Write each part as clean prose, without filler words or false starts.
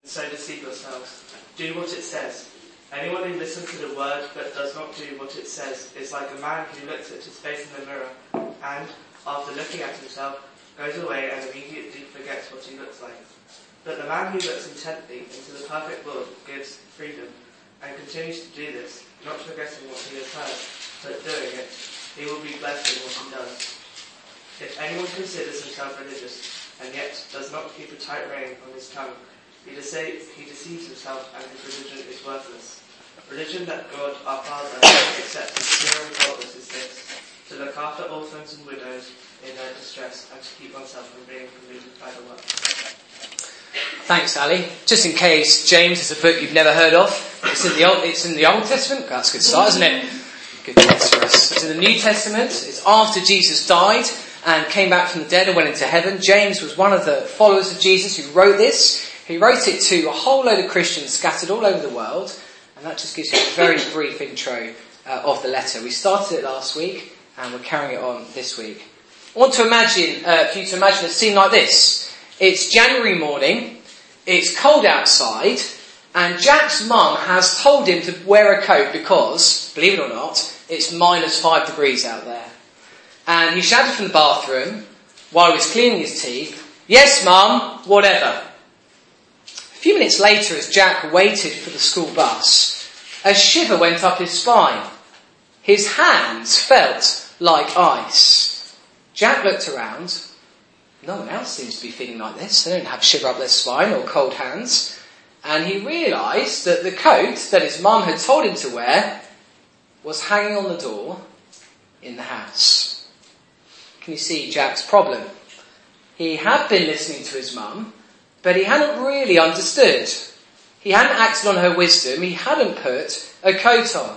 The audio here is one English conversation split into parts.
so deceive yourselves. Do what it says. Anyone who listens to the word but does not do what it says is like a man who looks at his face in the mirror and, after looking at himself, goes away and immediately forgets what he looks like. But the man who looks intently into the perfect law gives freedom and continues to do this, not forgetting what he has heard, but doing it, he will be blessed in what he does. If anyone considers himself religious and yet does not keep a tight rein on his tongue, he deceives himself and his religion is worthless. Religion that God our Father accepts as pure and faultless is this, to look after orphans and widows in their distress and to keep oneself from being polluted by the world. Thanks, Ali. Just in case, James is a book you've never heard of. It's in the Old Testament. That's a good start, isn't it? Good news for us. It's in the New Testament. It's after Jesus died and came back from the dead and went into heaven. James was one of the followers of Jesus who wrote this. He wrote it to a whole load of Christians scattered all over the world. And that just gives you a very brief intro of the letter. We started it last week and we're carrying it on this week. I want to imagine, for you to imagine a scene like this. It's January morning. It's cold outside, and Jack's mum has told him to wear a coat because, believe it or not, it's -5 degrees out there. And he shouted from the bathroom while he was cleaning his teeth, "Yes, mum, whatever." A few minutes later, as Jack waited for the school bus, a shiver went up his spine. His hands felt like ice. Jack looked around. No one else seems to be feeling like this. They don't have shiver up their spine or cold hands. And he realised that the coat that his mum had told him to wear was hanging on the door in the house. Can you see Jack's problem? He had been listening to his mum, but he hadn't really understood. He hadn't acted on her wisdom. He hadn't put a coat on.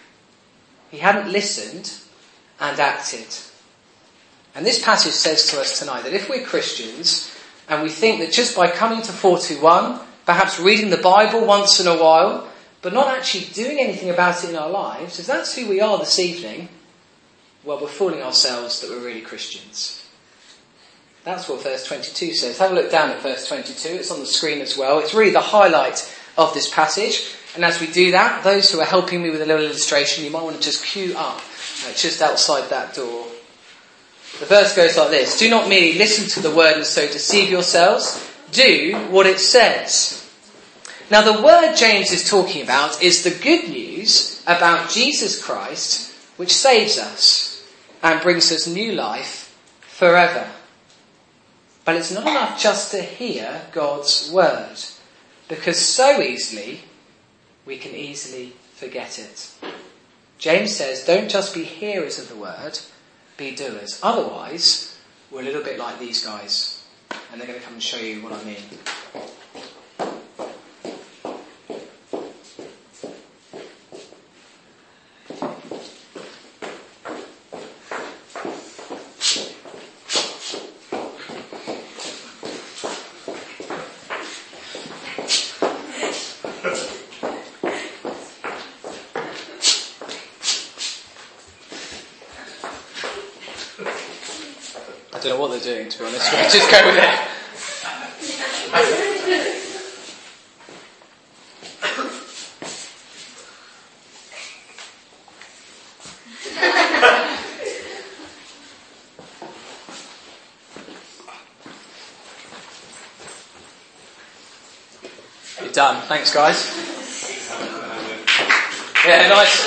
He hadn't listened and acted. And this passage says to us tonight that if we're Christians and we think that just by coming to 421, perhaps reading the Bible once in a while, but not actually doing anything about it in our lives, if that's who we are this evening, well, we're fooling ourselves that we're really Christians. That's what verse 22 says. Have a look down at verse 22. It's on the screen as well. It's really the highlight of this passage. And as we do that, those who are helping me with a little illustration, you might want to just queue up just outside that door. The verse goes like this: "Do not merely listen to the word and so deceive yourselves. Do what it says." Now the word James is talking about is the good news about Jesus Christ, which saves us and brings us new life forever. But it's not enough just to hear God's word, because so easily we can easily forget it. James says, don't just be hearers of the word, be doers. Otherwise, we're a little bit like these guys. And they're going to come and show you what I mean. I don't know what they're doing, to be honest. We'll just go with it. You're done. Thanks, guys. Yeah, nice.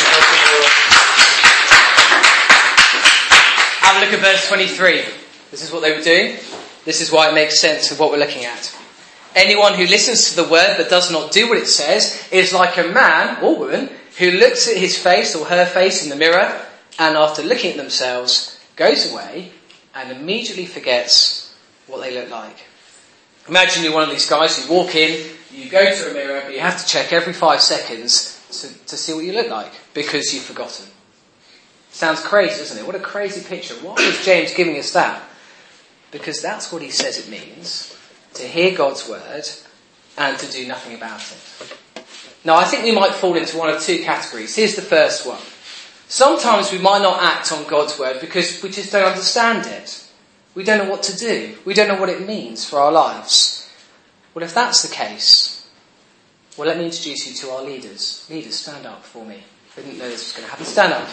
Have a look at verse 23. This is what they were doing. This is why it makes sense of what we're looking at. Anyone who listens to the word but does not do what it says is like a man or woman who looks at his face or her face in the mirror and after looking at themselves goes away and immediately forgets what they look like. Imagine you're one of these guys who walk in, you go to a mirror, but you have to check every 5 seconds to see what you look like because you've forgotten. Sounds crazy, doesn't it? What a crazy picture. Why is James giving us that? Because that's what he says it means, to hear God's word and to do nothing about it. Now, I think we might fall into one of 2 categories. Here's the first one. Sometimes we might not act on God's word because we just don't understand it. We don't know what to do. We don't know what it means for our lives. Well, if that's the case, well, let me introduce you to our leaders. Leaders, stand up for me. I didn't know this was going to happen. Stand up.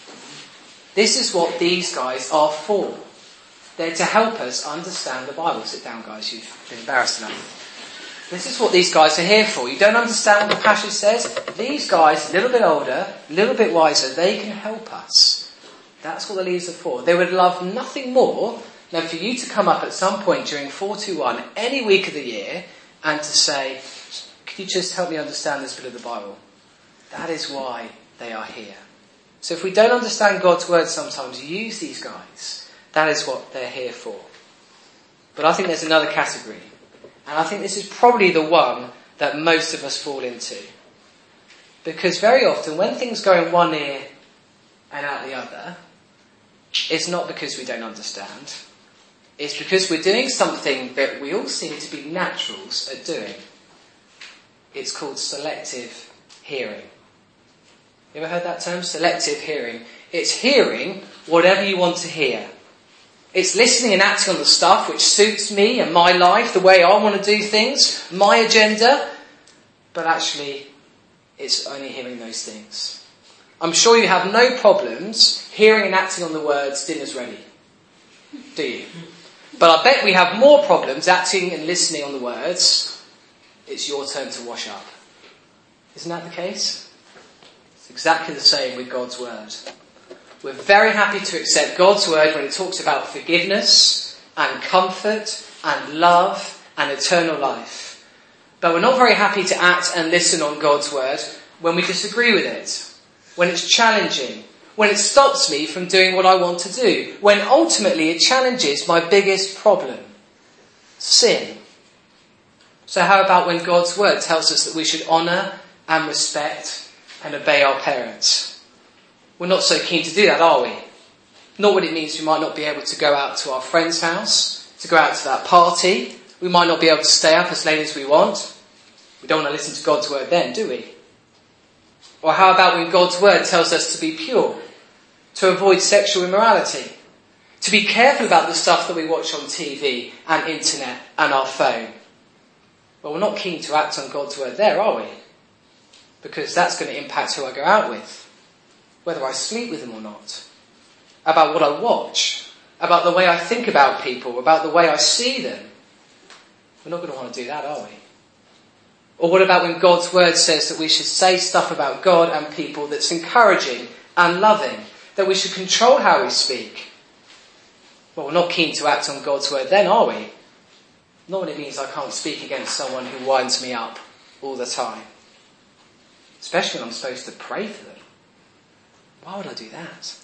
This is what these guys are for. They're to help us understand the Bible. Sit down, guys. You've been embarrassed enough. This is what these guys are here for. You don't understand what the passage says? These guys, a little bit older, a little bit wiser, they can help us. That's what the leaders are for. They would love nothing more than for you to come up at some point during 421, any week of the year, and to say, could you just help me understand this bit of the Bible? That is why they are here. So if we don't understand God's word sometimes, use these guys. That is what they're here for. But I think there's another category. And I think this is probably the one that most of us fall into. Because very often when things go in one ear and out the other, it's not because we don't understand. It's because we're doing something that we all seem to be naturals at doing. It's called selective hearing. You ever heard that term? Selective hearing. It's hearing whatever you want to hear. It's listening and acting on the stuff which suits me and my life, the way I want to do things, my agenda. But actually, it's only hearing those things. I'm sure you have no problems hearing and acting on the words, dinner's ready. Do you? But I bet we have more problems acting and listening on the words, it's your turn to wash up. Isn't that the case? It's exactly the same with God's word. We're very happy to accept God's word when it talks about forgiveness and comfort and love and eternal life. But we're not very happy to act and listen on God's word when we disagree with it, when it's challenging, when it stops me from doing what I want to do, when ultimately it challenges my biggest problem, sin. So how about when God's word tells us that we should honour and respect and obey our parents? We're not so keen to do that, are we? Not what it means we might not be able to go out to our friend's house, to go out to that party. We might not be able to stay up as late as we want. We don't want to listen to God's word then, do we? Or how about when God's word tells us to be pure, to avoid sexual immorality, to be careful about the stuff that we watch on TV and internet and our phone? Well, we're not keen to act on God's word there, are we? Because that's going to impact who I go out with, whether I sleep with them or not, about what I watch, about the way I think about people, about the way I see them. We're not going to want to do that, are we? Or what about when God's word says that we should say stuff about God and people that's encouraging and loving, that we should control how we speak? Well, we're not keen to act on God's word then, are we? Not when it means I can't speak against someone who winds me up all the time. Especially when I'm supposed to pray for them. Why would I do that?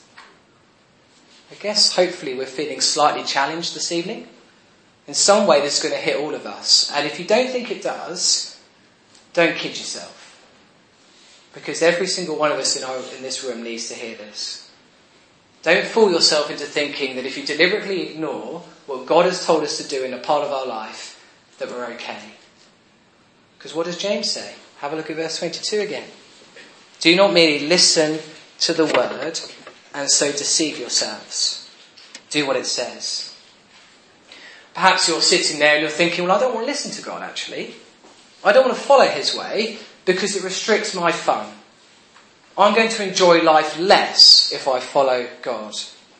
I guess hopefully we're feeling slightly challenged this evening. In some way this is going to hit all of us. And if you don't think it does, don't kid yourself. Because every single one of us in this room needs to hear this. Don't fool yourself into thinking that if you deliberately ignore what God has told us to do in a part of our life, that we're okay. Because what does James say? Have a look at verse 22 again. Do not merely listen to the word and so deceive yourselves. Do what it says. Perhaps you're sitting there and you're thinking, well, I don't want to listen to God actually. I don't want to follow his way because it restricts my fun. I'm going to enjoy life less if I follow God.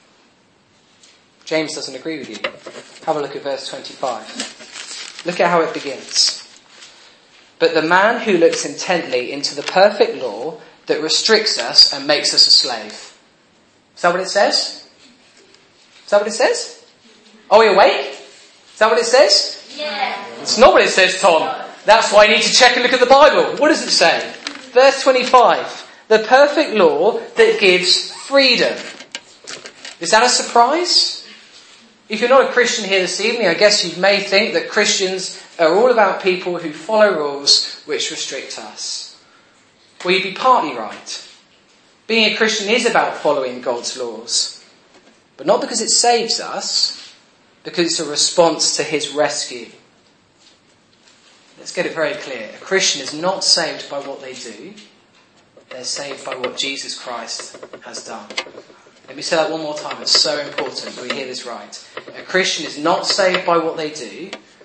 James doesn't agree with you. Have a look at verse 25. Look at how it begins. But the man who looks intently into the perfect law that restricts us and makes us a slave. Is that what it says? Is that what it says? Are we awake? Is that what it says? Yeah. It's not what it says, Tom. That's why you need to check and look at the Bible. What does it say? Verse 25. The perfect law that gives freedom. Is that a surprise? If you're not a Christian here this evening, I guess you may think that Christians are all about people who follow rules which restrict us. Well, you'd be partly right. Being a Christian is about following God's laws. But not because it saves us, because it's a response to his rescue. Let's get it very clear. A Christian is not saved by what they do. They're saved by what Jesus Christ has done. Let me say that one more time. It's so important that we hear this right. A Christian is not saved by what they do.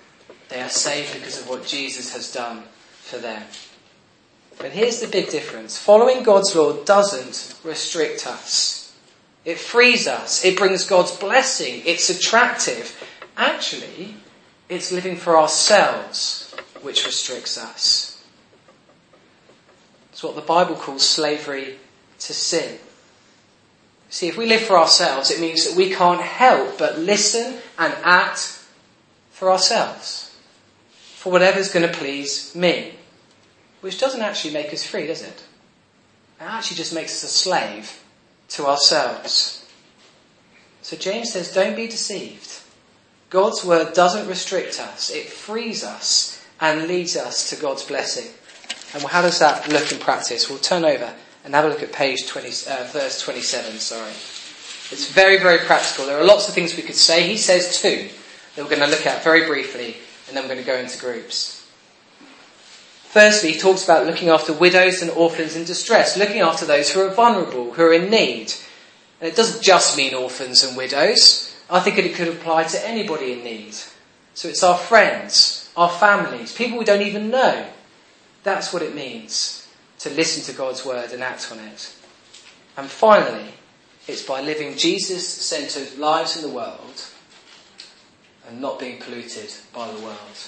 They are saved because of what Jesus has done for them. But here's the big difference. Following God's law doesn't restrict us. It frees us. It brings God's blessing. It's attractive. Actually, it's living for ourselves which restricts us. It's what the Bible calls slavery to sin. See, if we live for ourselves, it means that we can't help but listen and act for ourselves, for whatever's going to please me, which doesn't actually make us free, does it? It actually just makes us a slave to ourselves. So James says, don't be deceived. God's word doesn't restrict us. It frees us and leads us to God's blessing. And how does that look in practice? We'll turn over and have a look at page 20, verse 27. It's very, very practical. There are lots of things we could say. He says two that we're going to look at very briefly, and then we're going to go into groups. Firstly, he talks about looking after widows and orphans in distress, looking after those who are vulnerable, who are in need. And it doesn't just mean orphans and widows. I think it could apply to anybody in need. So it's our friends, our families, people we don't even know. That's what it means to listen to God's word and act on it. And finally, it's by living Jesus-centred lives in the world and not being polluted by the world.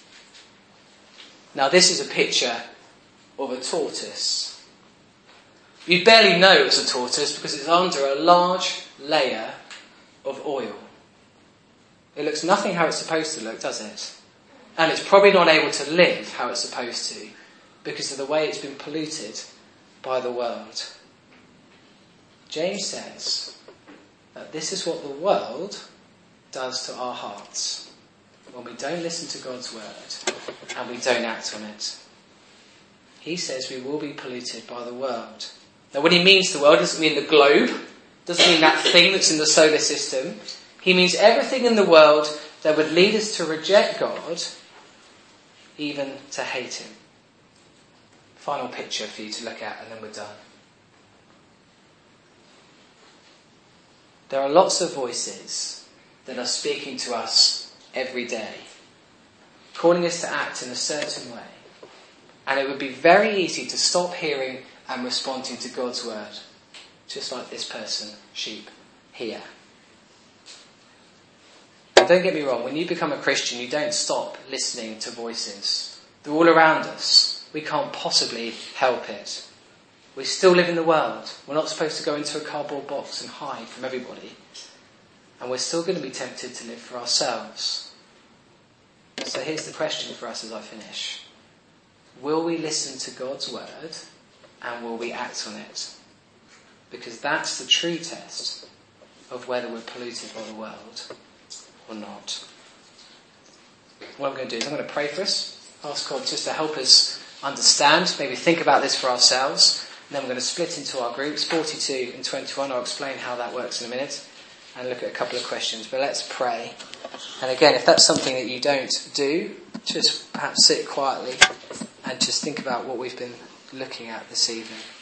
Now, this is a picture of a tortoise. You'd barely know it's a tortoise because it's under a large layer of oil. It looks nothing how it's supposed to look, does it? And it's probably not able to live how it's supposed to because of the way it's been polluted by the world. James says that this is what the world does to our hearts when we don't listen to God's word and we don't act on it. He says we will be polluted by the world. Now, when he means the world, doesn't mean the globe, doesn't mean that thing that's in the solar system. He means everything in the world that would lead us to reject God, even to hate him. Final picture for you to look at, and then we're done. There are lots of voices that are speaking to us every day, calling us to act in a certain way. And it would be very easy to stop hearing and responding to God's word, just like this person, sheep, here. And don't get me wrong, when you become a Christian, you don't stop listening to voices. They're all around us. We can't possibly help it. We still live in the world. We're not supposed to go into a cardboard box and hide from everybody. And we're still going to be tempted to live for ourselves. So here's the question for us as I finish. Will we listen to God's word and will we act on it? Because that's the true test of whether we're polluted by the world or not. What I'm going to do is I'm going to pray for us. Ask God just to help us understand, maybe think about this for ourselves. And then we're going to split into our groups, 42 and 21. I'll explain how that works in a minute and look at a couple of questions. But let's pray. And again, if that's something that you don't do, just perhaps sit quietly and just think about what we've been looking at this evening.